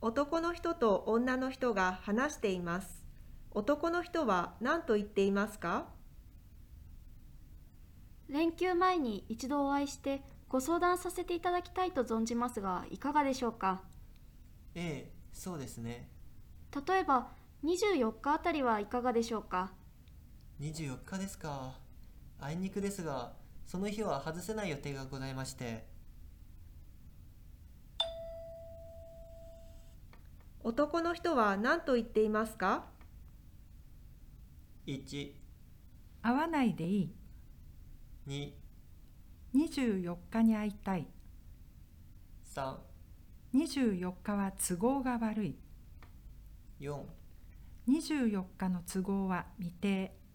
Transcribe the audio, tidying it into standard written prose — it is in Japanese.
男の人と女の人が話しています。男の人は何と言っていますか？ 連休前に一度お会いしてご相談させていただきたいと存じますが、いかがでしょうか。 ええ、そうですね。 例えば24日あたりはいかがでしょうか。 24日ですか。あいにくですが、その日は外せない予定がございまして。 男の人は何と言っていますか？ 1、 会わないでいい。 2、 24日に会いたい。 3、 24日は都合が悪い。 4。 24日の都合は未定。